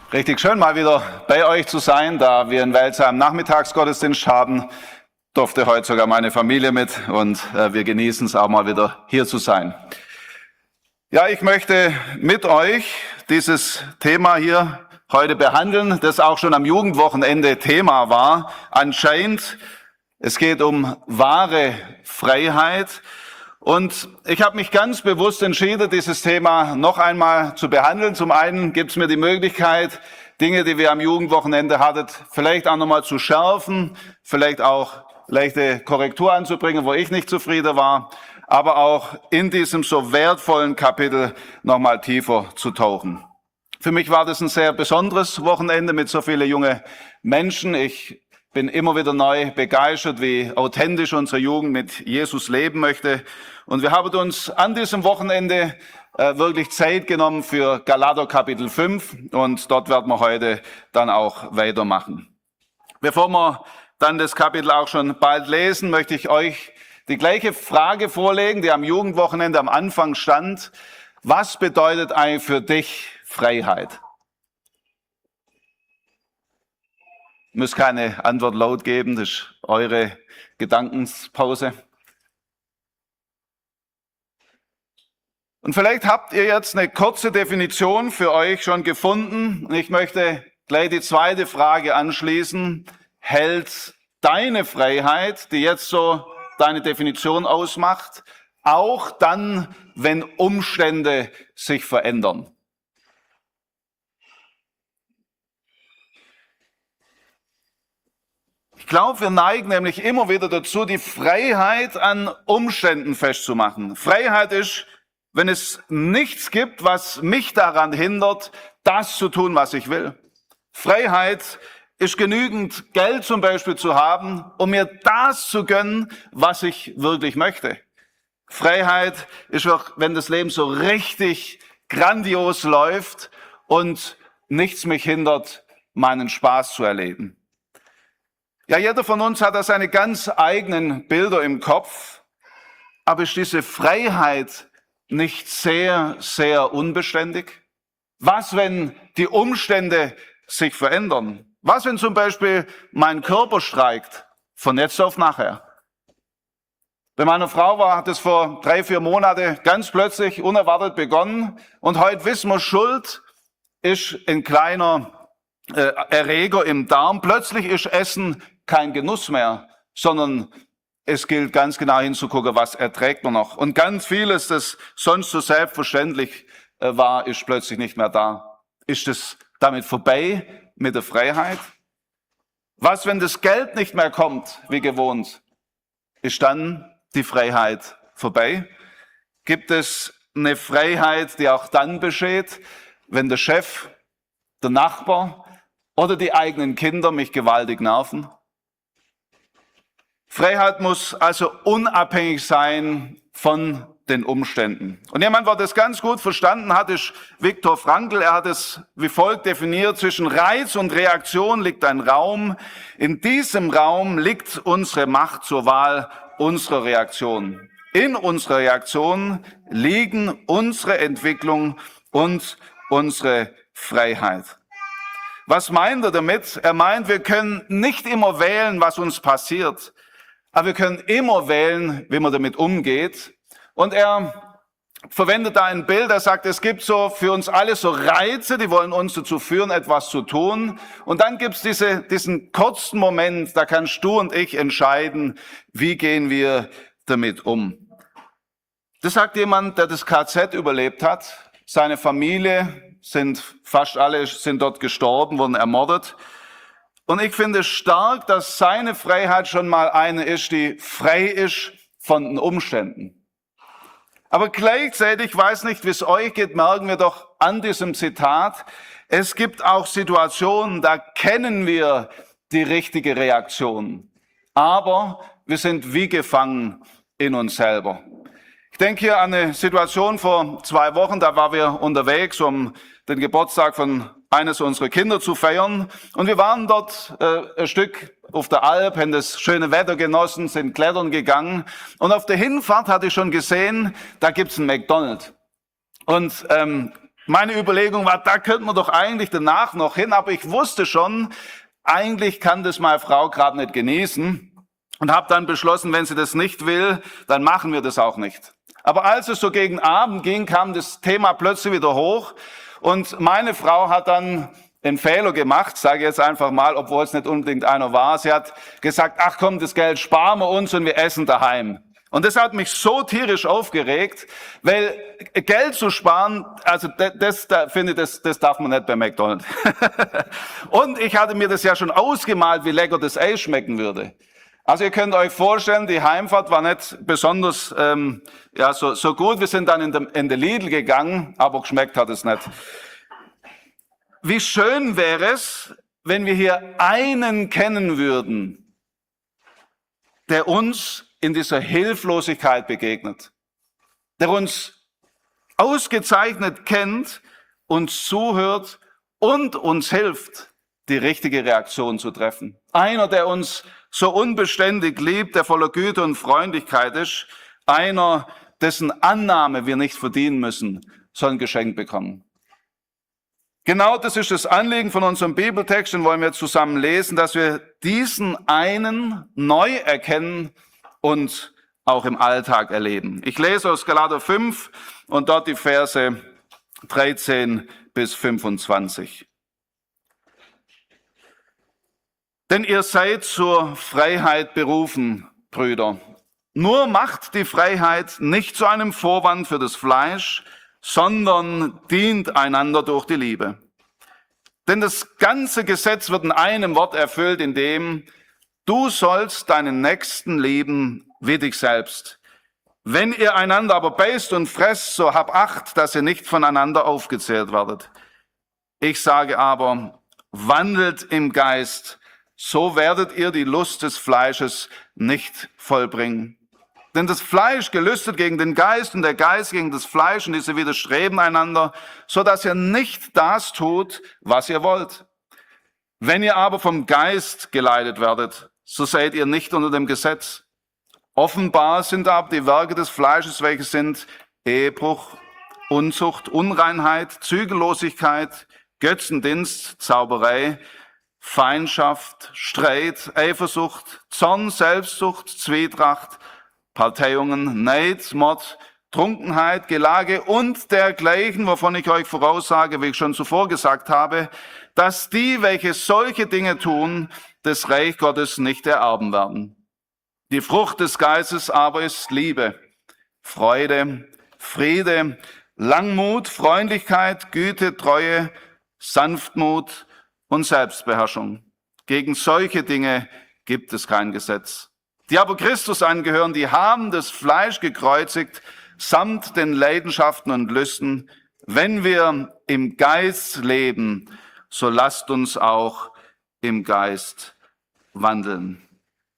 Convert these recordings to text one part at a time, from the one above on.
Richtig schön, mal wieder bei euch zu sein, da wir in Welzheim Nachmittagsgottesdienst haben, durfte heute sogar meine Familie mit und wir genießen es auch mal wieder hier zu sein. Ja, ich möchte mit euch dieses Thema hier heute behandeln, das auch schon am Jugendwochenende Thema war. Anscheinend, es geht um wahre Freiheit. Und ich habe mich ganz bewusst entschieden, dieses Thema noch einmal zu behandeln. Zum einen gibt es mir die Möglichkeit, Dinge, die wir am Jugendwochenende hatten, vielleicht auch nochmal zu schärfen, vielleicht auch leichte Korrektur anzubringen, wo ich nicht zufrieden war, aber auch in diesem so wertvollen Kapitel nochmal tiefer zu tauchen. Für mich war das ein sehr besonderes Wochenende mit so vielen jungen Menschen. Ich bin immer wieder neu begeistert, wie authentisch unsere Jugend mit Jesus leben möchte. Und wir haben uns an diesem Wochenende wirklich Zeit genommen für Galater Kapitel 5 und dort werden wir heute dann auch weitermachen. Bevor wir dann das Kapitel auch schon bald lesen, möchte ich euch die gleiche Frage vorlegen, die am Jugendwochenende am Anfang stand. Was bedeutet eigentlich für dich Freiheit? Ihr müsst keine Antwort laut geben, das ist eure Gedankenpause. Und vielleicht habt ihr jetzt eine kurze Definition für euch schon gefunden. Und ich möchte gleich die zweite Frage anschließen. Hält deine Freiheit, die jetzt so deine Definition ausmacht, auch dann, wenn Umstände sich verändern? Ich glaube, wir neigen nämlich immer wieder dazu, die Freiheit an Umständen festzumachen. Freiheit ist, wenn es nichts gibt, was mich daran hindert, das zu tun, was ich will. Freiheit ist genügend Geld zum Beispiel zu haben, um mir das zu gönnen, was ich wirklich möchte. Freiheit ist auch, wenn das Leben so richtig grandios läuft und nichts mich hindert, meinen Spaß zu erleben. Ja, jeder von uns hat da seine ganz eigenen Bilder im Kopf, aber ist diese Freiheit nicht sehr, sehr unbeständig? Was, wenn die Umstände sich verändern? Was, wenn zum Beispiel mein Körper streikt, von jetzt auf nachher? Bei meiner Frau hat es vor 3-4 Monaten ganz plötzlich unerwartet begonnen und heute wissen wir, Schuld ist ein kleiner Erreger im Darm. Plötzlich ist Essen kein Genuss mehr, sondern es gilt ganz genau hinzugucken, was erträgt man noch. Und ganz vieles, das sonst so selbstverständlich war, ist plötzlich nicht mehr da. Ist es damit vorbei mit der Freiheit? Was, wenn das Geld nicht mehr kommt, wie gewohnt? Ist dann die Freiheit vorbei? Gibt es eine Freiheit, die auch dann besteht, wenn der Chef, der Nachbar oder die eigenen Kinder mich gewaltig nerven? Freiheit muss also unabhängig sein von den Umständen. Und jemand, der das ganz gut verstanden hat, ist Viktor Frankl. Er hat es wie folgt definiert: Zwischen Reiz und Reaktion liegt ein Raum. In diesem Raum liegt unsere Macht zur Wahl unserer Reaktion. In unserer Reaktion liegen unsere Entwicklung und unsere Freiheit. Was meint er damit? Er meint, wir können nicht immer wählen, was uns passiert, aber wir können immer wählen, wie man damit umgeht. Und er verwendet da ein Bild, er sagt, es gibt so für uns alle so Reize, die wollen uns dazu führen, etwas zu tun. Und dann gibt es diesen kurzen Moment, da kannst du und ich entscheiden, wie gehen wir damit um. Das sagt jemand, der das KZ überlebt hat. Seine Familie fast alle sind dort gestorben, wurden ermordet. Und ich finde es stark, dass seine Freiheit schon mal eine ist, die frei ist von den Umständen. Aber gleichzeitig, ich weiß nicht, wie es euch geht, merken wir doch an diesem Zitat, es gibt auch Situationen, da kennen wir die richtige Reaktion. Aber wir sind wie gefangen in uns selber. Ich denke hier an eine Situation vor 2 Wochen, da waren wir unterwegs, um den Geburtstag von eines unserer Kinder zu feiern. Und wir waren dort ein Stück auf der Alp, haben das schöne Wetter genossen, sind klettern gegangen. Und auf der Hinfahrt hatte ich schon gesehen, da gibt's einen McDonald's. Und Meine Überlegung war, da könnte man doch eigentlich danach noch hin, aber ich wusste schon, eigentlich kann das meine Frau gerade nicht genießen und habe dann beschlossen, wenn sie das nicht will, dann machen wir das auch nicht. Aber als es so gegen Abend ging, kam das Thema plötzlich wieder hoch und meine Frau hat dann den Fehler gemacht, sage ich jetzt einfach mal, obwohl es nicht unbedingt einer war. Sie hat gesagt, ach komm, das Geld sparen wir uns und wir essen daheim. Und das hat mich so tierisch aufgeregt, weil Geld zu sparen, also das darf man nicht bei McDonald's. Und ich hatte mir das ja schon ausgemalt, wie lecker das Eis schmecken würde. Also ihr könnt euch vorstellen, die Heimfahrt war nicht besonders so gut. Wir sind dann in der Lidl gegangen, aber geschmeckt hat es nicht. Wie schön wäre es, wenn wir hier einen kennen würden, der uns in dieser Hilflosigkeit begegnet, der uns ausgezeichnet kennt, uns zuhört und uns hilft, die richtige Reaktion zu treffen. Einer, der uns so unbeständig liebt, der voller Güte und Freundlichkeit ist, einer, dessen Annahme wir nicht verdienen müssen, soll ein Geschenk bekommen. Genau das ist das Anliegen von unserem Bibeltext, den wollen wir zusammen lesen, dass wir diesen einen neu erkennen und auch im Alltag erleben. Ich lese aus Galater 5 und dort die Verse 13 bis 25. Denn ihr seid zur Freiheit berufen, Brüder. Nur macht die Freiheit nicht zu einem Vorwand für das Fleisch, sondern dient einander durch die Liebe. Denn das ganze Gesetz wird in einem Wort erfüllt, in dem du sollst deinen Nächsten lieben wie dich selbst. Wenn ihr einander aber beißt und fresst, so hab Acht, dass ihr nicht voneinander aufgezehrt werdet. Ich sage aber, wandelt im Geist, so werdet ihr die Lust des Fleisches nicht vollbringen. Denn das Fleisch gelüstet gegen den Geist und der Geist gegen das Fleisch und diese widerstreben einander, so dass ihr nicht das tut, was ihr wollt. Wenn ihr aber vom Geist geleitet werdet, so seid ihr nicht unter dem Gesetz. Offenbar sind aber die Werke des Fleisches, welche sind Ehebruch, Unzucht, Unreinheit, Zügellosigkeit, Götzendienst, Zauberei, Feindschaft, Streit, Eifersucht, Zorn, Selbstsucht, Zwietracht, Parteiungen, Neid, Mord, Trunkenheit, Gelage und dergleichen, wovon ich euch voraussage, wie ich schon zuvor gesagt habe, dass die, welche solche Dinge tun, das Reich Gottes nicht ererben werden. Die Frucht des Geistes aber ist Liebe, Freude, Friede, Langmut, Freundlichkeit, Güte, Treue, Sanftmut und Selbstbeherrschung. Gegen solche Dinge gibt es kein Gesetz. Die aber Christus angehören, die haben das Fleisch gekreuzigt, samt den Leidenschaften und Lüsten. Wenn wir im Geist leben, so lasst uns auch im Geist wandeln.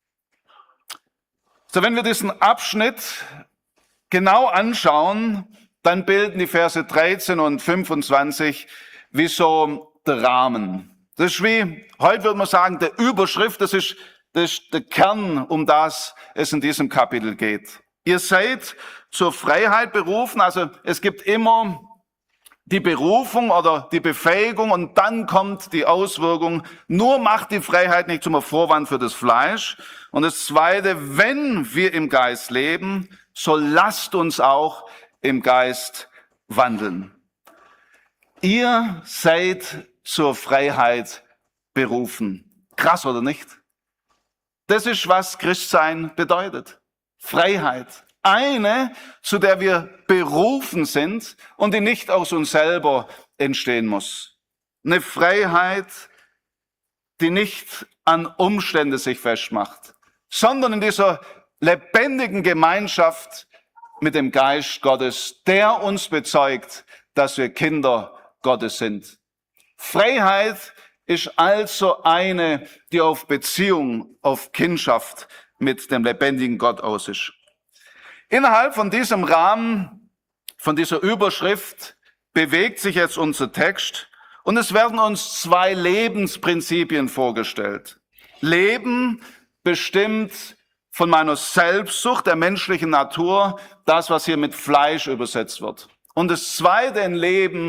So, wenn wir diesen Abschnitt genau anschauen, dann bilden die Verse 13 und 25 wie so der Rahmen. Das ist wie, heute würde man sagen, der Überschrift, das ist der Kern, um das es in diesem Kapitel geht. Ihr seid zur Freiheit berufen, also es gibt immer die Berufung oder die Befähigung und dann kommt die Auswirkung. Nur macht die Freiheit nicht zum Vorwand für das Fleisch. Und das Zweite, wenn wir im Geist leben, so lasst uns auch im Geist wandeln. Ihr seid zur Freiheit berufen. Krass, oder nicht? Das ist, was Christsein bedeutet. Freiheit. Eine, zu der wir berufen sind und die nicht aus uns selber entstehen muss. Eine Freiheit, die nicht an Umstände sich festmacht, sondern in dieser lebendigen Gemeinschaft mit dem Geist Gottes, der uns bezeugt, dass wir Kinder Gottes sind. Freiheit ist also eine, die auf Beziehung, auf Kindschaft mit dem lebendigen Gott aus ist. Innerhalb von diesem Rahmen, von dieser Überschrift, bewegt sich jetzt unser Text und es werden uns zwei Lebensprinzipien vorgestellt. Leben bestimmt von meiner Selbstsucht, der menschlichen Natur, das, was hier mit Fleisch übersetzt wird. Und das zweite, ein Leben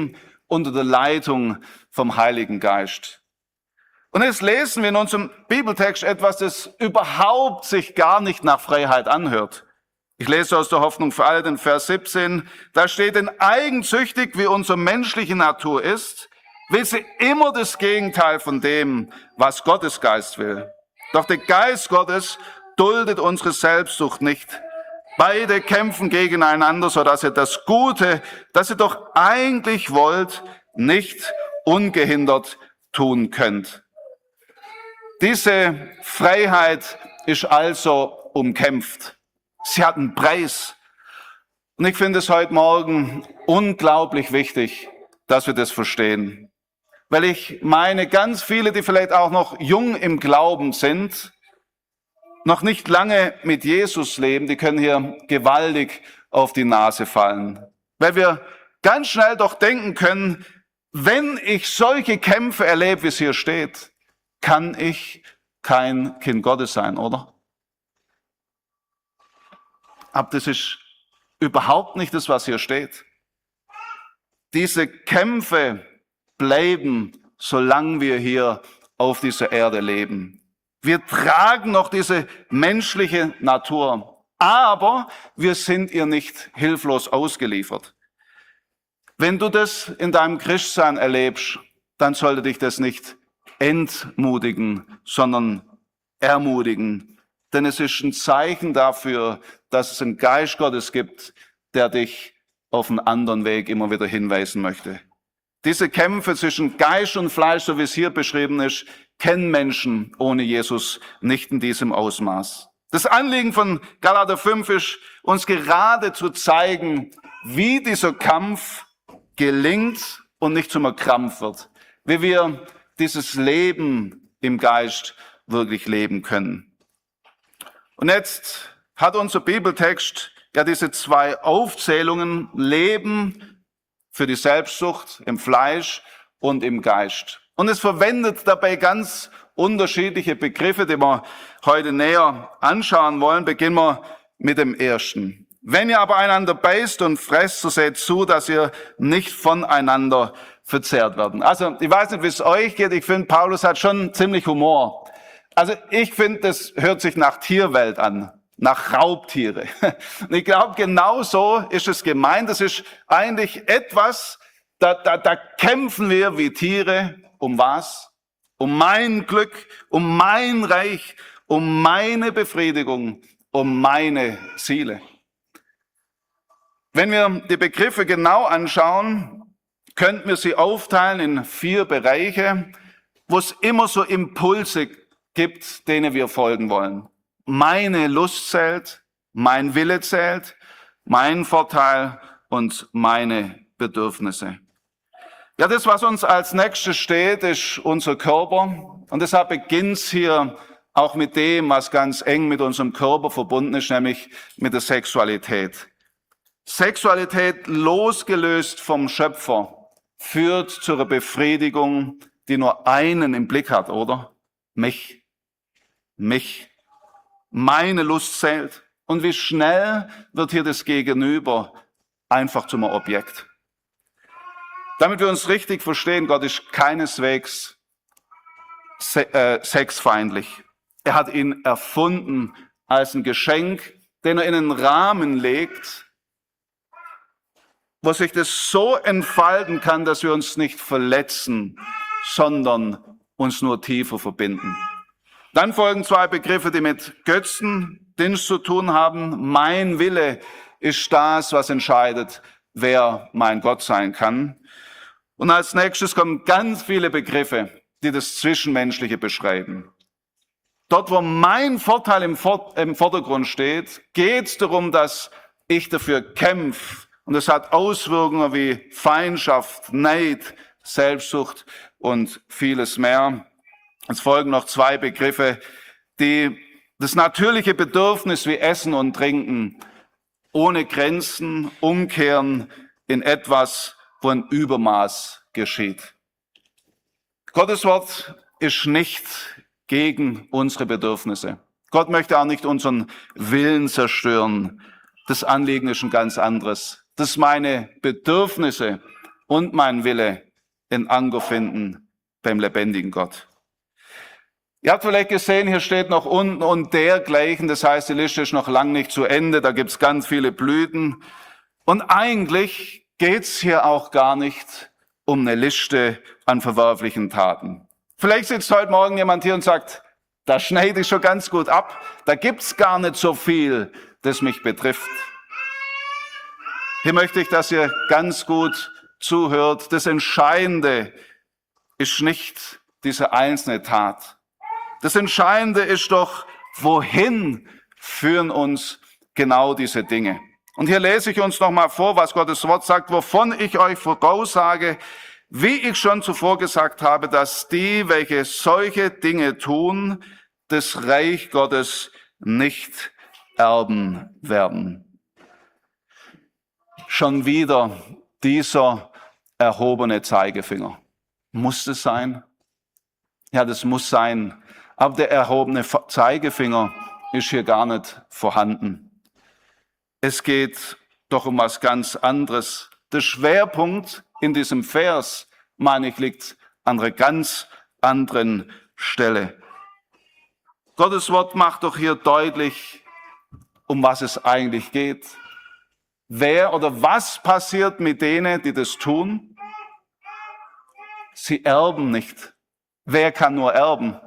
unter der Leitung vom Heiligen Geist. Und jetzt lesen wir in unserem Bibeltext etwas, das überhaupt sich gar nicht nach Freiheit anhört. Ich lese aus der Hoffnung für alle den Vers 17. Da steht, denn eigensüchtig wie unsere menschliche Natur ist, will sie immer das Gegenteil von dem, was Gottes Geist will. Doch der Geist Gottes duldet unsere Selbstsucht nicht. Beide kämpfen gegeneinander, sodass ihr das Gute, das ihr doch eigentlich wollt, nicht ungehindert tun könnt. Diese Freiheit ist also umkämpft. Sie hat einen Preis. Und ich finde es heute Morgen unglaublich wichtig, dass wir das verstehen. Weil ich meine, ganz viele, die vielleicht auch noch jung im Glauben sind, noch nicht lange mit Jesus leben, die können hier gewaltig auf die Nase fallen. Weil wir ganz schnell doch denken können, wenn ich solche Kämpfe erlebe, wie es hier steht, kann ich kein Kind Gottes sein, oder? Aber das ist überhaupt nicht das, was hier steht. Diese Kämpfe bleiben, solange wir hier auf dieser Erde leben. Wir tragen noch diese menschliche Natur, aber wir sind ihr nicht hilflos ausgeliefert. Wenn du das in deinem Christsein erlebst, dann sollte dich das nicht entmutigen, sondern ermutigen. Denn es ist ein Zeichen dafür, dass es einen Geist Gottes gibt, der dich auf einen anderen Weg immer wieder hinweisen möchte. Diese Kämpfe zwischen Geist und Fleisch, so wie es hier beschrieben ist, kennen Menschen ohne Jesus nicht in diesem Ausmaß. Das Anliegen von Galater 5 ist, uns gerade zu zeigen, wie dieser Kampf gelingt und nicht zum Krampf wird. Wie wir dieses Leben im Geist wirklich leben können. Und jetzt hat unser Bibeltext ja diese zwei Aufzählungen, Leben für die Selbstsucht im Fleisch und im Geist. Und es verwendet dabei ganz unterschiedliche Begriffe, die wir heute näher anschauen wollen. Beginnen wir mit dem ersten. Wenn ihr aber einander beißt und fresst, so seht zu, dass ihr nicht voneinander verzehrt werden. Also ich weiß nicht, wie es euch geht. Ich finde, Paulus hat schon ziemlich Humor. Also ich finde, das hört sich nach Tierwelt an, nach Raubtiere. Und ich glaube, genau so ist es gemeint. Das ist eigentlich etwas, da kämpfen wir wie Tiere. Um was? Um mein Glück, um mein Reich, um meine Befriedigung, um meine Ziele. Wenn wir die Begriffe genau anschauen, könnten wir sie aufteilen in 4 Bereiche, wo es immer so Impulse gibt, denen wir folgen wollen. Meine Lust zählt, mein Wille zählt, mein Vorteil und meine Bedürfnisse. Ja, das, was uns als nächstes steht, ist unser Körper. Und deshalb beginnt es hier auch mit dem, was ganz eng mit unserem Körper verbunden ist, nämlich mit der Sexualität. Sexualität losgelöst vom Schöpfer führt zu einer Befriedigung, die nur einen im Blick hat, oder? Mich. Meine Lust zählt. Und wie schnell wird hier das Gegenüber einfach zum Objekt. Damit wir uns richtig verstehen, Gott ist keineswegs sexfeindlich. Er hat ihn erfunden als ein Geschenk, den er in einen Rahmen legt, wo sich das so entfalten kann, dass wir uns nicht verletzen, sondern uns nur tiefer verbinden. Dann folgen 2 Begriffe, die mit Götzendienst zu tun haben. Mein Wille ist das, was entscheidet, wer mein Gott sein kann. Und als nächstes kommen ganz viele Begriffe, die das Zwischenmenschliche beschreiben. Dort, wo mein Vorteil im Vordergrund steht, geht es darum, dass ich dafür kämpfe. Und es hat Auswirkungen wie Feindschaft, Neid, Selbstsucht und vieles mehr. Es folgen noch 2 Begriffe, die das natürliche Bedürfnis wie Essen und Trinken ohne Grenzen umkehren in etwas, wo ein Übermaß geschieht. Gottes Wort ist nicht gegen unsere Bedürfnisse. Gott möchte auch nicht unseren Willen zerstören. Das Anliegen ist ein ganz anderes. Dass meine Bedürfnisse und mein Wille in Anker finden beim lebendigen Gott. Ihr habt vielleicht gesehen, hier steht noch unten und dergleichen. Das heißt, die Liste ist noch lang nicht zu Ende. Da gibt's ganz viele Blüten. Und eigentlich geht's hier auch gar nicht um eine Liste an verwerflichen Taten. Vielleicht sitzt heute Morgen jemand hier und sagt, da schneide ich schon ganz gut ab. Da gibt's gar nicht so viel, das mich betrifft. Hier möchte ich, dass ihr ganz gut zuhört. Das Entscheidende ist nicht diese einzelne Tat. Das Entscheidende ist doch, wohin führen uns genau diese Dinge. Und hier lese ich uns nochmal vor, was Gottes Wort sagt, wovon ich euch voraussage, wie ich schon zuvor gesagt habe, dass die, welche solche Dinge tun, das Reich Gottes nicht erben werden. Schon wieder dieser erhobene Zeigefinger. Muss es sein? Ja, das muss sein. Aber der erhobene Zeigefinger ist hier gar nicht vorhanden. Es geht doch um was ganz anderes. Der Schwerpunkt in diesem Vers, meine ich, liegt an einer ganz anderen Stelle. Gottes Wort macht doch hier deutlich, um was es eigentlich geht. Wer oder was passiert mit denen, die das tun? Sie erben nicht. Wer kann nur erben?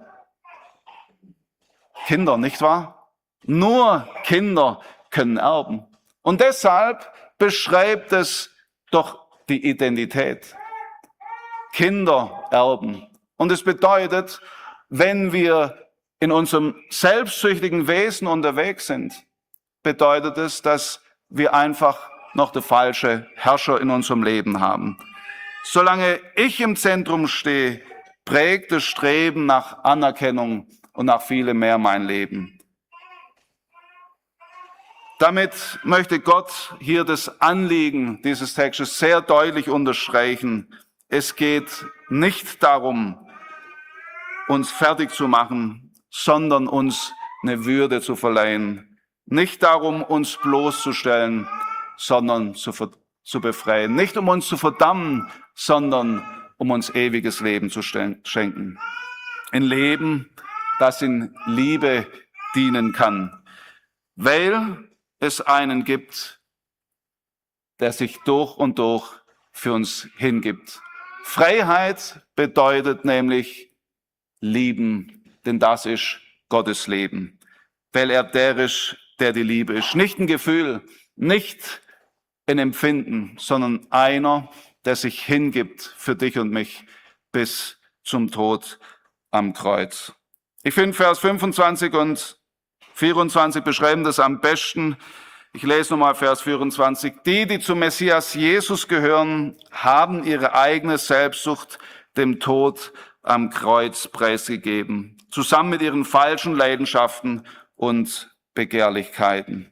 Kinder, nicht wahr? Nur Kinder können erben. Und deshalb beschreibt es doch die Identität. Kinder erben. Und es bedeutet, wenn wir in unserem selbstsüchtigen Wesen unterwegs sind, bedeutet es, dass wir einfach noch der falsche Herrscher in unserem Leben haben. Solange ich im Zentrum stehe, prägt das Streben nach Anerkennung und nach vielem mehr mein Leben. Damit möchte Gott hier das Anliegen dieses Textes sehr deutlich unterstreichen. Es geht nicht darum, uns fertig zu machen, sondern uns eine Würde zu verleihen. Nicht darum, uns bloßzustellen, sondern zu befreien. Nicht um uns zu verdammen, sondern um uns ewiges Leben zu schenken. Ein Leben, das in Liebe dienen kann, weil es einen gibt, der sich durch und durch für uns hingibt. Freiheit bedeutet nämlich lieben, denn das ist Gottes Leben, weil er der ist, der die Liebe ist. Nicht ein Gefühl, nicht ein Empfinden, sondern einer, der sich hingibt für dich und mich bis zum Tod am Kreuz. Ich finde, Vers 25 und 24 beschreiben das am besten. Ich lese nochmal Vers 24. Die zum Messias Jesus gehören, haben ihre eigene Selbstsucht dem Tod am Kreuz preisgegeben, zusammen mit ihren falschen Leidenschaften und Begehrlichkeiten.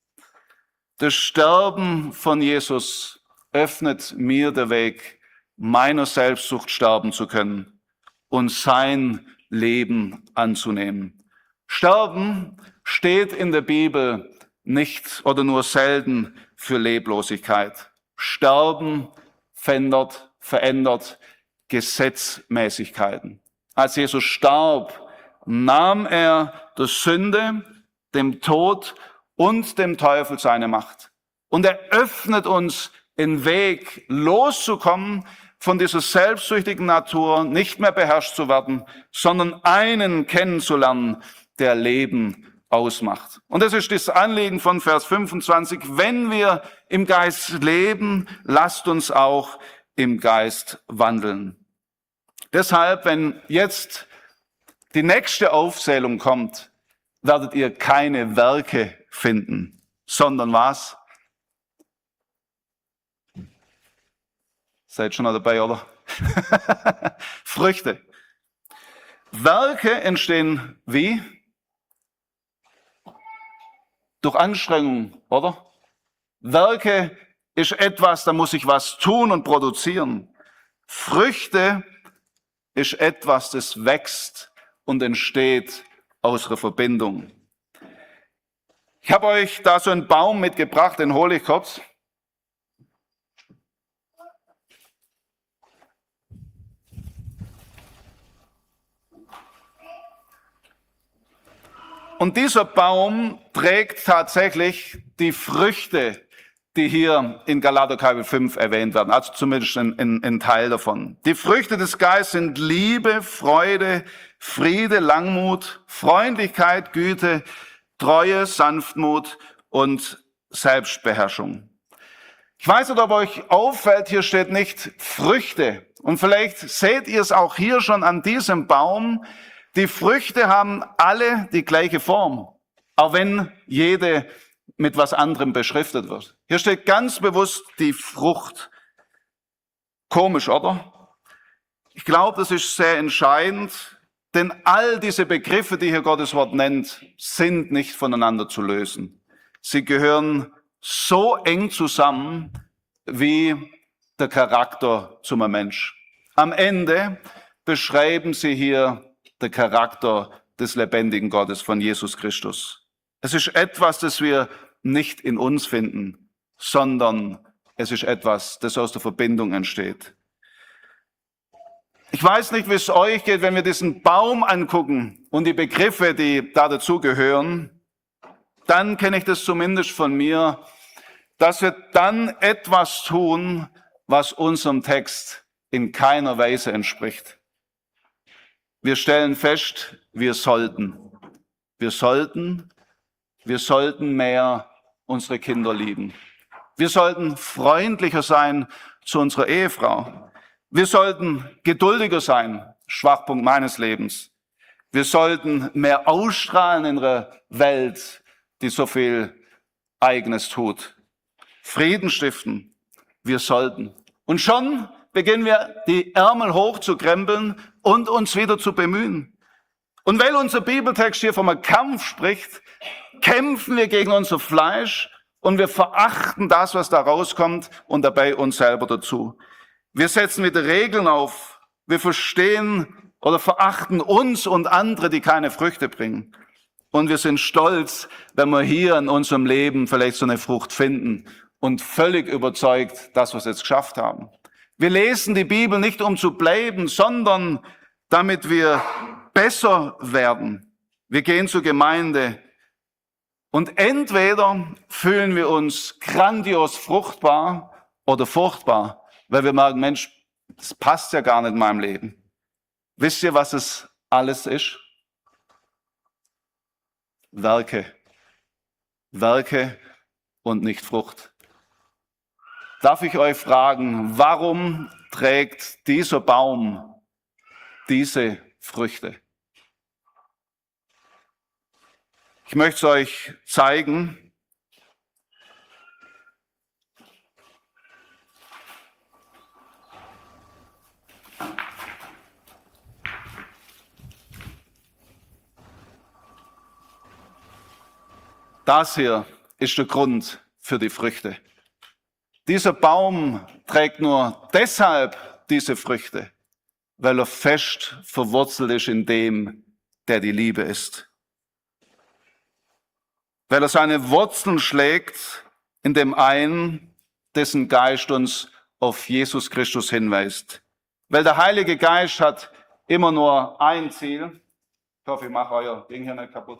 Das Sterben von Jesus öffnet mir den Weg, meiner Selbstsucht sterben zu können und sein Leben anzunehmen. Sterben steht in der Bibel nicht oder nur selten für Leblosigkeit. Sterben verändert Gesetzmäßigkeiten. Als Jesus starb, nahm er der Sünde, dem Tod und dem Teufel seine Macht. Und er öffnet uns den Weg, loszukommen von dieser selbstsüchtigen Natur, nicht mehr beherrscht zu werden, sondern einen kennenzulernen, der Leben ausmacht. Und das ist das Anliegen von Vers 25. Wenn wir im Geist leben, lasst uns auch im Geist wandeln. Deshalb, wenn jetzt die nächste Aufzählung kommt, werdet ihr keine Werke finden, sondern was? Seid schon noch dabei, oder? Früchte. Werke entstehen wie? Durch Anstrengung, oder? Werke ist etwas, da muss ich was tun und produzieren. Früchte ist etwas, das wächst und entsteht aus einer Verbindung. Ich habe euch da so einen Baum mitgebracht, den hole ich kurz. Und dieser Baum trägt tatsächlich die Früchte, die hier in Galater Kapitel 5 erwähnt werden, also zumindest ein Teil davon. Die Früchte des Geistes sind Liebe, Freude, Friede, Langmut, Freundlichkeit, Güte, Treue, Sanftmut und Selbstbeherrschung. Ich weiß nicht, ob euch auffällt, hier steht nicht Früchte. Und vielleicht seht ihr es auch hier schon an diesem Baum. Die Früchte haben alle die gleiche Form, auch wenn jede mit was anderem beschriftet wird. Hier steht ganz bewusst die Frucht. Komisch, oder? Ich glaube, das ist sehr entscheidend, denn all diese Begriffe, die hier Gottes Wort nennt, sind nicht voneinander zu lösen. Sie gehören so eng zusammen wie der Charakter zum Mensch. Am Ende beschreiben sie hier den Charakter des lebendigen Gottes von Jesus Christus. Es ist etwas, das wir nicht in uns finden, sondern es ist etwas, das aus der Verbindung entsteht. Ich weiß nicht, wie es euch geht, wenn wir diesen Baum angucken und die Begriffe, die da dazu gehören, dann kenne ich das zumindest von mir, dass wir dann etwas tun, was unserem Text in keiner Weise entspricht. Wir stellen fest, wir sollten mehr unsere Kinder lieben. Wir sollten freundlicher sein zu unserer Ehefrau. Wir sollten geduldiger sein, Schwachpunkt meines Lebens. Wir sollten mehr ausstrahlen in einer Welt, die so viel Eigenes tut. Frieden stiften, wir sollten. Und schon beginnen wir, die Ärmel hochzukrempeln und uns wieder zu bemühen. Und weil unser Bibeltext hier vom Kampf spricht, kämpfen wir gegen unser Fleisch und wir verachten das, was da rauskommt und dabei uns selber dazu. Wir setzen wieder Regeln auf. Wir verstehen oder verachten uns und andere, die keine Früchte bringen. Und wir sind stolz, wenn wir hier in unserem Leben vielleicht so eine Frucht finden und völlig überzeugt, dass wir es jetzt geschafft haben. Wir lesen die Bibel nicht, um zu bleiben, sondern damit wir besser werden. Wir gehen zur Gemeinde und entweder fühlen wir uns grandios fruchtbar oder furchtbar, weil wir merken, Mensch, das passt ja gar nicht in meinem Leben. Wisst ihr, was es alles ist? Werke. Werke und nicht Frucht. Darf ich euch fragen, warum trägt dieser Baum diese Früchte? Ich möchte es euch zeigen. Das hier ist der Grund für die Früchte. Dieser Baum trägt nur deshalb diese Früchte, weil er fest verwurzelt ist in dem, der die Liebe ist. Weil er seine Wurzeln schlägt in dem einen, dessen Geist uns auf Jesus Christus hinweist. Weil der Heilige Geist hat immer nur ein Ziel. Ich hoffe, ich mache euer Ding hier nicht kaputt.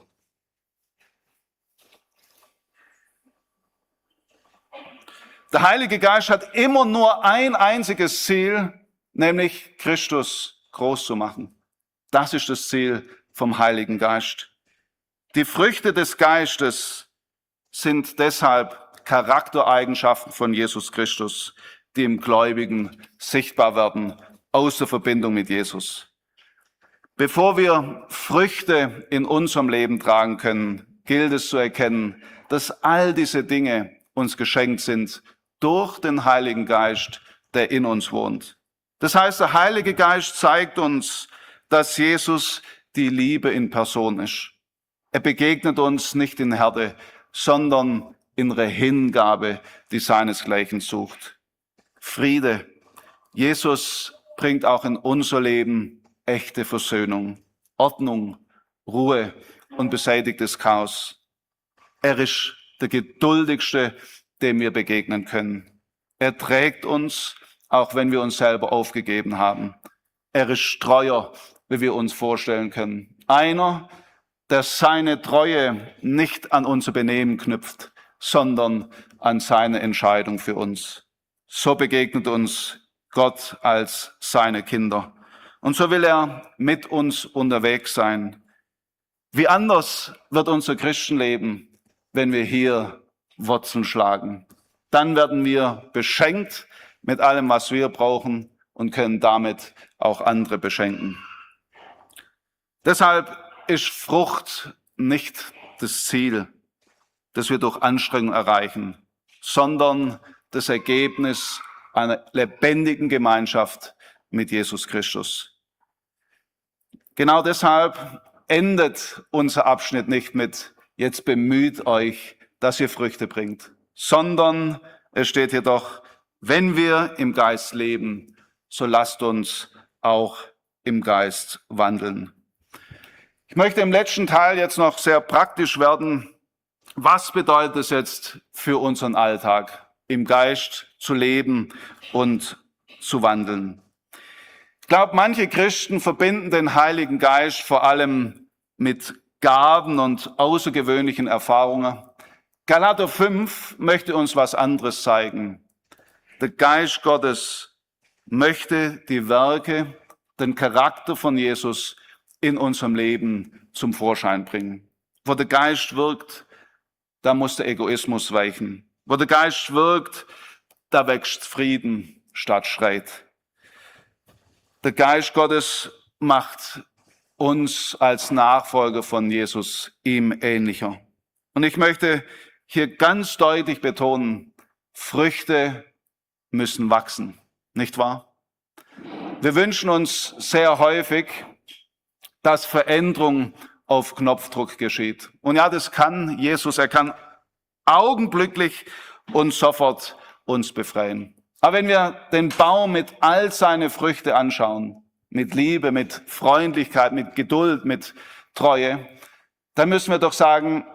Der Heilige Geist hat immer nur ein einziges Ziel, nämlich Christus groß zu machen. Das ist das Ziel vom Heiligen Geist. Die Früchte des Geistes sind deshalb Charaktereigenschaften von Jesus Christus, die im Gläubigen sichtbar werden aus der Verbindung mit Jesus. Bevor wir Früchte in unserem Leben tragen können, gilt es zu erkennen, dass all diese Dinge uns geschenkt sind durch den Heiligen Geist, der in uns wohnt. Das heißt, der Heilige Geist zeigt uns, dass Jesus die Liebe in Person ist. Er begegnet uns nicht in Härte, sondern in der Hingabe, die seinesgleichen sucht. Friede. Jesus bringt auch in unser Leben echte Versöhnung, Ordnung, Ruhe und beseitigtes Chaos. Er ist der geduldigste, dem wir begegnen können. Er trägt uns, auch wenn wir uns selber aufgegeben haben. Er ist treuer, wie wir uns vorstellen können. Einer, der seine Treue nicht an unser Benehmen knüpft, sondern an seine Entscheidung für uns. So begegnet uns Gott als seine Kinder. Und so will er mit uns unterwegs sein. Wie anders wird unser Christenleben, wenn wir hier Wurzeln schlagen. Dann werden wir beschenkt mit allem, was wir brauchen und können damit auch andere beschenken. Deshalb ist Frucht nicht das Ziel, das wir durch Anstrengung erreichen, sondern das Ergebnis einer lebendigen Gemeinschaft mit Jesus Christus. Genau deshalb endet unser Abschnitt nicht mit „Jetzt bemüht euch, dass ihr Früchte bringt", sondern es steht hier doch: Wenn wir im Geist leben, so lasst uns auch im Geist wandeln. Ich möchte im letzten Teil jetzt noch sehr praktisch werden. Was bedeutet es jetzt für unseren Alltag, im Geist zu leben und zu wandeln? Ich glaube, manche Christen verbinden den Heiligen Geist vor allem mit Gaben und außergewöhnlichen Erfahrungen. Galater 5 möchte uns was anderes zeigen. Der Geist Gottes möchte die Werke, den Charakter von Jesus in unserem Leben zum Vorschein bringen. Wo der Geist wirkt, da muss der Egoismus weichen. Wo der Geist wirkt, da wächst Frieden statt Streit. Der Geist Gottes macht uns als Nachfolger von Jesus ihm ähnlicher. Und ich möchte hier ganz deutlich betonen, Früchte müssen wachsen, nicht wahr? Wir wünschen uns sehr häufig, dass Veränderung auf Knopfdruck geschieht. Und ja, das kann Jesus, er kann augenblicklich und sofort uns befreien. Aber wenn wir den Baum mit all seinen Früchten anschauen, mit Liebe, mit Freundlichkeit, mit Geduld, mit Treue, dann müssen wir doch sagen,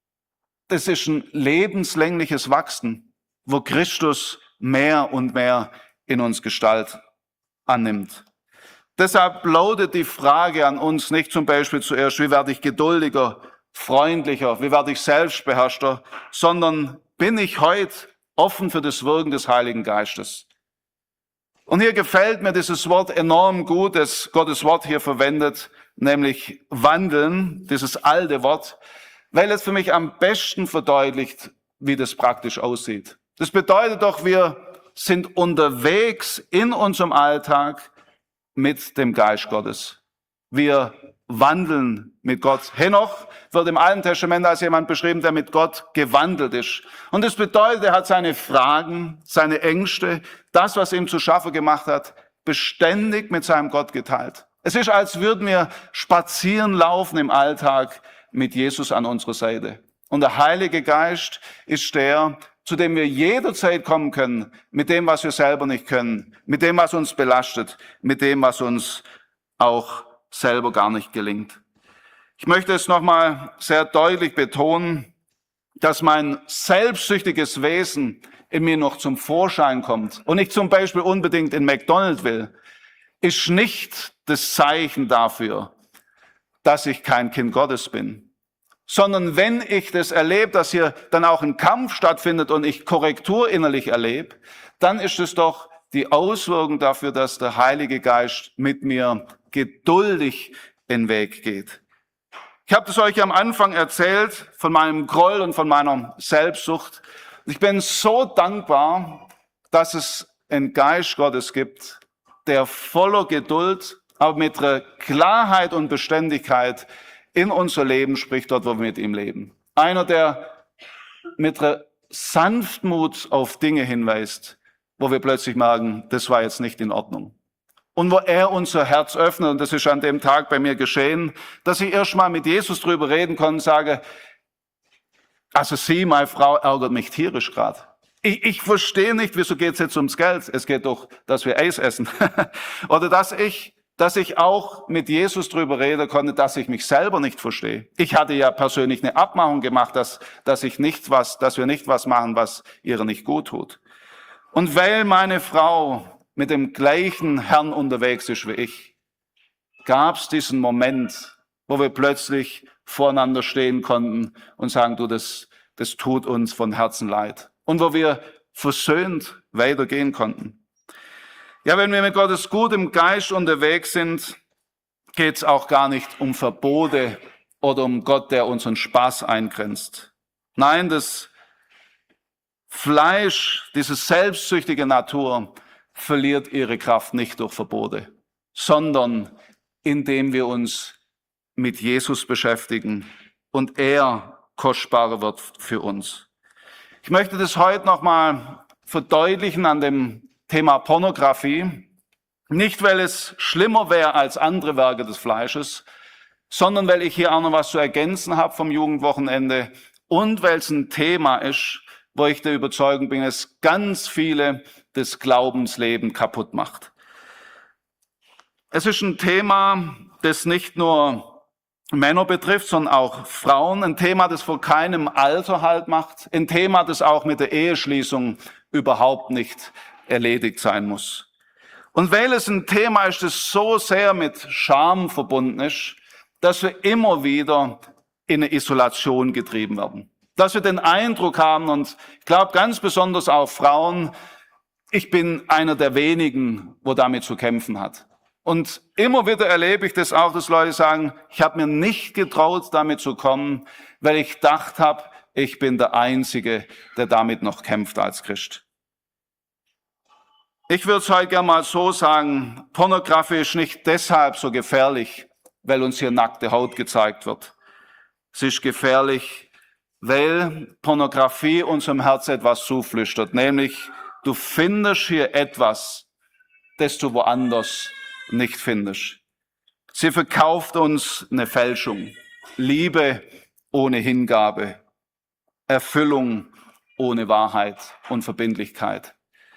das ist ein lebenslängliches Wachsen, wo Christus mehr und mehr in uns Gestalt annimmt. Deshalb lautet die Frage an uns nicht zum Beispiel zuerst, wie werde ich geduldiger, freundlicher, wie werde ich selbstbeherrschter, sondern bin ich heute offen für das Wirken des Heiligen Geistes. Und hier gefällt mir dieses Wort enorm gut, das Gottes Wort hier verwendet, nämlich wandeln, dieses alte Wort, weil es für mich am besten verdeutlicht, wie das praktisch aussieht. Das bedeutet doch, wir sind unterwegs in unserem Alltag mit dem Geist Gottes. Wir wandeln mit Gott. Henoch wird im Alten Testament als jemand beschrieben, der mit Gott gewandelt ist. Und das bedeutet, er hat seine Fragen, seine Ängste, das, was ihm zu schaffen gemacht hat, beständig mit seinem Gott geteilt. Es ist, als würden wir spazieren laufen im Alltag mit Jesus an unserer Seite. Und der Heilige Geist ist der, zu dem wir jederzeit kommen können, mit dem, was wir selber nicht können, mit dem, was uns belastet, mit dem, was uns auch selber gar nicht gelingt. Ich möchte es nochmal sehr deutlich betonen, dass mein selbstsüchtiges Wesen in mir noch zum Vorschein kommt und ich zum Beispiel unbedingt in McDonald's will, ist nicht das Zeichen dafür, dass ich kein Kind Gottes bin. Sondern wenn ich das erlebe, dass hier dann auch ein Kampf stattfindet und ich Korrektur innerlich erlebe, dann ist es doch die Auswirkung dafür, dass der Heilige Geist mit mir geduldig den Weg geht. Ich habe das euch am Anfang erzählt von meinem Groll und von meiner Selbstsucht. Ich bin so dankbar, dass es einen Geist Gottes gibt, der voller Geduld, aber mit einer Klarheit und Beständigkeit in unser Leben spricht, dort, wo wir mit ihm leben. Einer, der mit einer Sanftmut auf Dinge hinweist, wo wir plötzlich merken, das war jetzt nicht in Ordnung. Und wo er unser Herz öffnet, und das ist an dem Tag bei mir geschehen, dass ich erst mal mit Jesus drüber reden konnte und sage, also Sie, meine Frau, ärgert mich tierisch gerade. Ich verstehe nicht, wieso geht es jetzt ums Geld? Es geht doch, dass wir Eis essen. Oder dass ich auch mit Jesus drüber reden konnte, dass ich mich selber nicht verstehe. Ich hatte ja persönlich eine Abmachung gemacht, dass wir nicht was machen, was ihr nicht gut tut. Und weil meine Frau mit dem gleichen Herrn unterwegs ist wie ich, gab es diesen Moment, wo wir plötzlich voreinander stehen konnten und sagen, du, das tut uns von Herzen leid. Und wo wir versöhnt weitergehen konnten. Ja, wenn wir mit Gottes gutem Geist unterwegs sind, geht es auch gar nicht um Verbote oder um Gott, der unseren Spaß eingrenzt. Nein, das Fleisch, diese selbstsüchtige Natur, verliert ihre Kraft nicht durch Verbote, sondern indem wir uns mit Jesus beschäftigen und er kostbarer wird für uns. Ich möchte das heute nochmal verdeutlichen an dem Thema Pornografie. Nicht, weil es schlimmer wäre als andere Werke des Fleisches, sondern weil ich hier auch noch was zu ergänzen habe vom Jugendwochenende und weil es ein Thema ist, wo ich der Überzeugung bin, es ganz viele das Glaubensleben kaputt macht. Es ist ein Thema, das nicht nur Männer betrifft, sondern auch Frauen. Ein Thema, das vor keinem Alter Halt macht. Ein Thema, das auch mit der Eheschließung überhaupt nicht erledigt sein muss. Und weil es ein Thema ist, das so sehr mit Scham verbunden ist, dass wir immer wieder in eine Isolation getrieben werden. Dass wir den Eindruck haben, und ich glaube ganz besonders auch Frauen, ich bin einer der wenigen, wo damit zu kämpfen hat. Und immer wieder erlebe ich das auch, dass Leute sagen, ich habe mir nicht getraut, damit zu kommen, weil ich gedacht habe, ich bin der Einzige, der damit noch kämpft als Christ. Ich würde es heute gerne mal so sagen, Pornografie ist nicht deshalb so gefährlich, weil uns hier nackte Haut gezeigt wird. Es ist gefährlich, weil Pornografie unserem Herz etwas zuflüstert, nämlich du findest hier etwas, das du woanders nicht findest. Sie verkauft uns eine Fälschung, Liebe ohne Hingabe, Erfüllung ohne Wahrheit und Verbindlichkeit.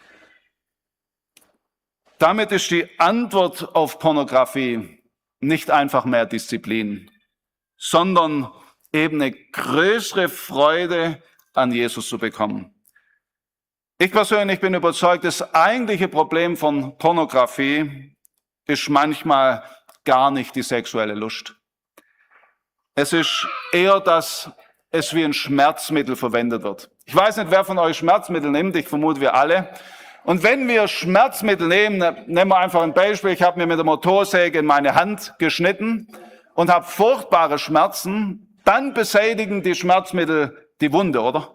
Damit ist die Antwort auf Pornografie nicht einfach mehr Disziplin, sondern eben eine größere Freude an Jesus zu bekommen. Ich persönlich bin überzeugt, das eigentliche Problem von Pornografie ist manchmal gar nicht die sexuelle Lust. Es ist eher, dass es wie ein Schmerzmittel verwendet wird. Ich weiß nicht, wer von euch Schmerzmittel nimmt, ich vermute wir alle. Und wenn wir Schmerzmittel nehmen, nehmen wir einfach ein Beispiel, ich habe mir mit der Motorsäge in meine Hand geschnitten und habe furchtbare Schmerzen, dann beseitigen die Schmerzmittel die Wunde, oder?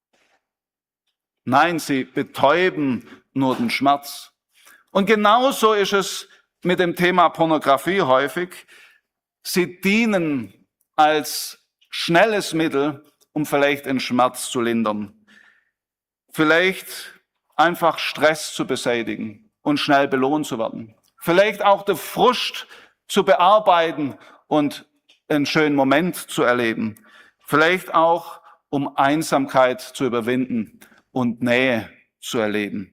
Nein, sie betäuben nur den Schmerz. Und genauso ist es mit dem Thema Pornografie häufig. Sie dienen als schnelles Mittel, um vielleicht den Schmerz zu lindern. Vielleicht einfach Stress zu beseitigen und schnell belohnt zu werden. Vielleicht auch den Frust zu bearbeiten und einen schönen Moment zu erleben. Vielleicht auch, um Einsamkeit zu überwinden und Nähe zu erleben.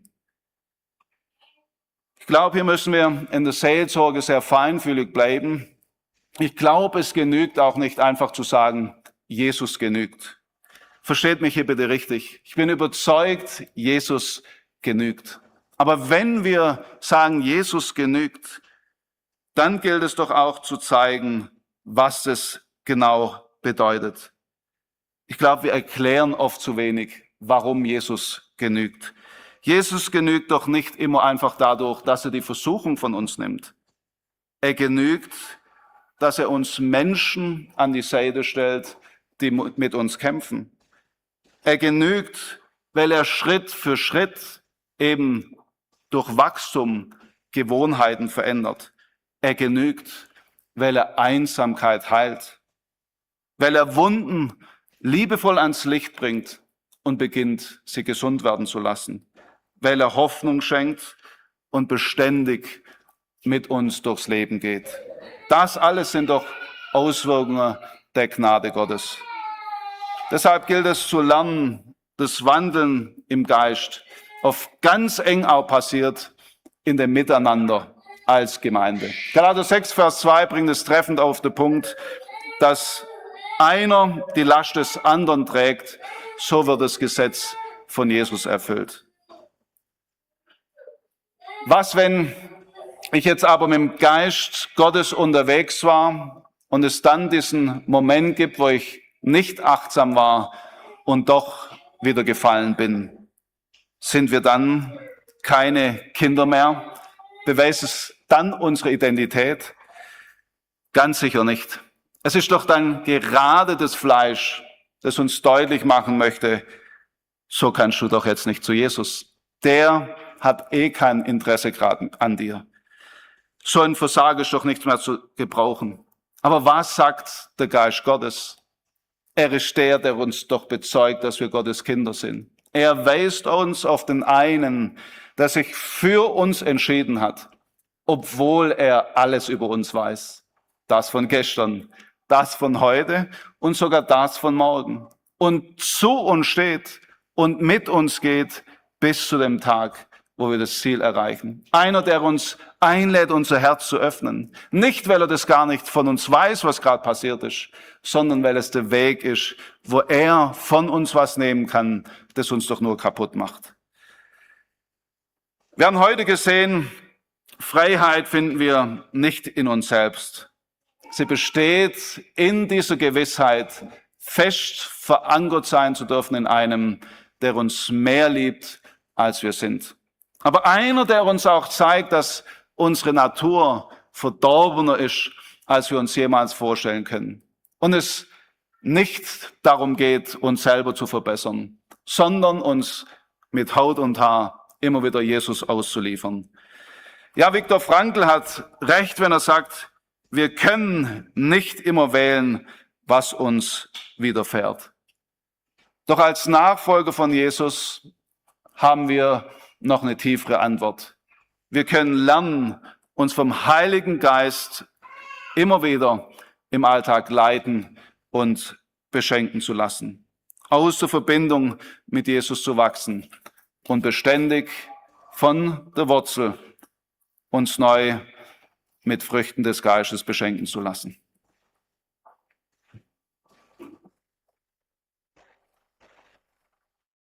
Ich glaube, hier müssen wir in der Seelsorge sehr feinfühlig bleiben. Ich glaube, es genügt auch nicht einfach zu sagen, Jesus genügt. Versteht mich hier bitte richtig. Ich bin überzeugt, Jesus genügt. Aber wenn wir sagen, Jesus genügt, dann gilt es doch auch zu zeigen, was es genau bedeutet. Ich glaube, wir erklären oft zu wenig, warum Jesus genügt. Jesus genügt doch nicht immer einfach dadurch, dass er die Versuchung von uns nimmt. Er genügt, dass er uns Menschen an die Seite stellt, die mit uns kämpfen. Er genügt, weil er Schritt für Schritt eben durch Wachstum Gewohnheiten verändert. Er genügt, weil er Einsamkeit heilt, weil er Wunden liebevoll ans Licht bringt und beginnt, sie gesund werden zu lassen, weil er Hoffnung schenkt und beständig mit uns durchs Leben geht. Das alles sind doch Auswirkungen der Gnade Gottes. Deshalb gilt es zu lernen, das Wandeln im Geist oft ganz eng auch passiert in dem Miteinander als Gemeinde. Galater 6, Vers 2 bringt es treffend auf den Punkt, dass einer die Last des anderen trägt, so wird das Gesetz von Jesus erfüllt. Was, wenn ich jetzt aber mit dem Geist Gottes unterwegs war und es dann diesen Moment gibt, wo ich nicht achtsam war und doch wieder gefallen bin, sind wir dann keine Kinder mehr? Beweist es dann unsere Identität? Ganz sicher nicht. Es ist doch dann gerade das Fleisch, das uns deutlich machen möchte, so kannst du doch jetzt nicht zu Jesus. Der hat eh kein Interesse gerade an dir. So ein Versager ist doch nichts mehr zu gebrauchen. Aber was sagt der Geist Gottes? Er ist der uns doch bezeugt, dass wir Gottes Kinder sind. Er weist uns auf den einen, der sich für uns entschieden hat, obwohl er alles über uns weiß. Das von gestern, das von heute und sogar das von morgen. Und zu uns steht und mit uns geht bis zu dem Tag, wo wir das Ziel erreichen. Einer, der uns einlädt, unser Herz zu öffnen. Nicht, weil er das gar nicht von uns weiß, was gerade passiert ist, sondern weil es der Weg ist, wo er von uns was nehmen kann, das uns doch nur kaputt macht. Wir haben heute gesehen, Freiheit finden wir nicht in uns selbst. Sie besteht in dieser Gewissheit, fest verankert sein zu dürfen in einem, der uns mehr liebt, als wir sind. Aber einer, der uns auch zeigt, dass unsere Natur verdorbener ist, als wir uns jemals vorstellen können. Und es nicht darum geht, uns selber zu verbessern, sondern uns mit Haut und Haar immer wieder Jesus auszuliefern. Ja, Viktor Frankl hat recht, wenn er sagt, wir können nicht immer wählen, was uns widerfährt. Doch als Nachfolger von Jesus haben wir noch eine tiefere Antwort. Wir können lernen, uns vom Heiligen Geist immer wieder im Alltag leiten und beschenken zu lassen. Aus der Verbindung mit Jesus zu wachsen und beständig von der Wurzel uns neu mit Früchten des Geistes beschenken zu lassen.